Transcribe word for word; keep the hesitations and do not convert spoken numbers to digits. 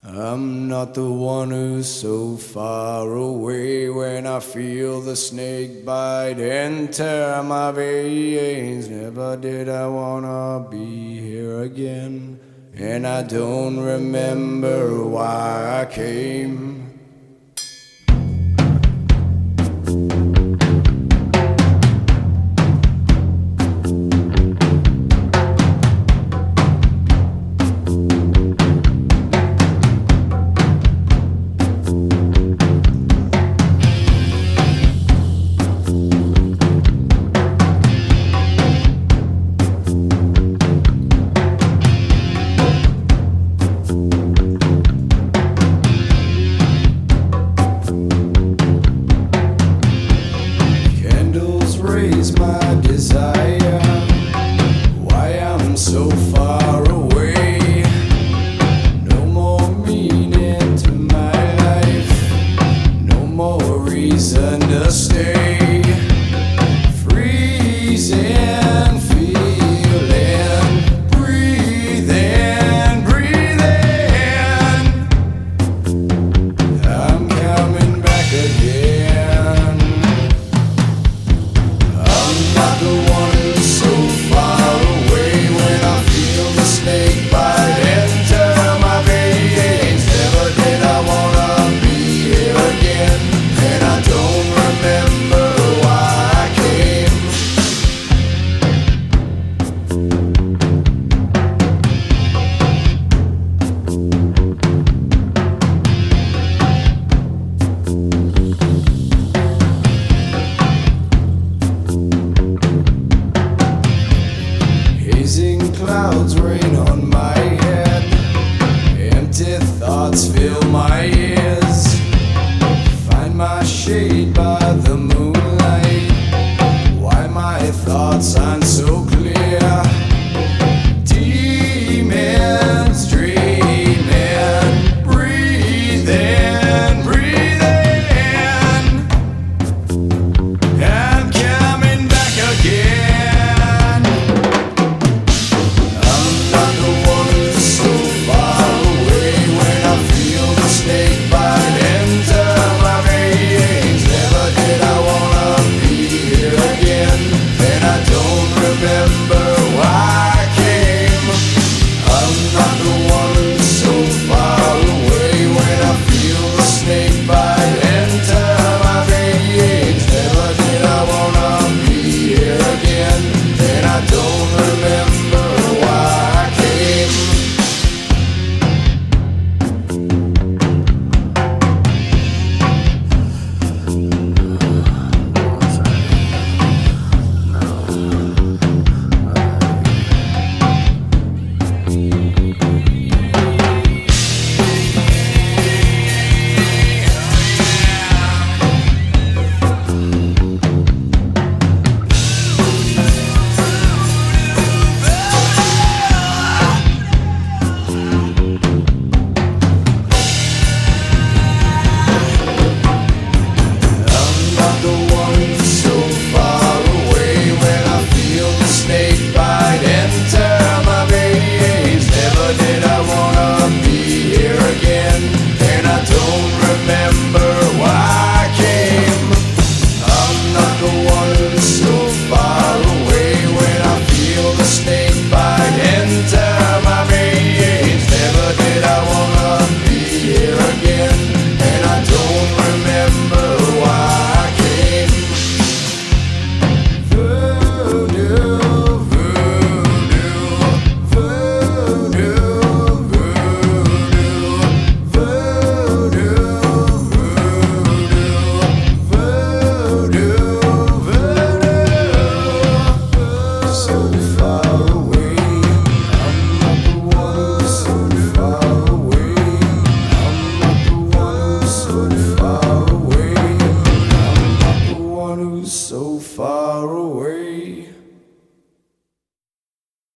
I'm not the one who's so far away when I feel the snake bite and tear my veins. Never did I wanna be here again, and I don't remember why I came. Raise my desire, why I'm so far away. No more meaning to my life, no more reason to stay. Freezing, feeling, breathing, breathing. I'm coming back again. Not the one who's so far away when I feel the snake bite enter my veins. Never did I wanna be here again, and I don't remember why I came. Hazing clouds rain on my head, empty thoughts fill my ears. Find my shade by the moon.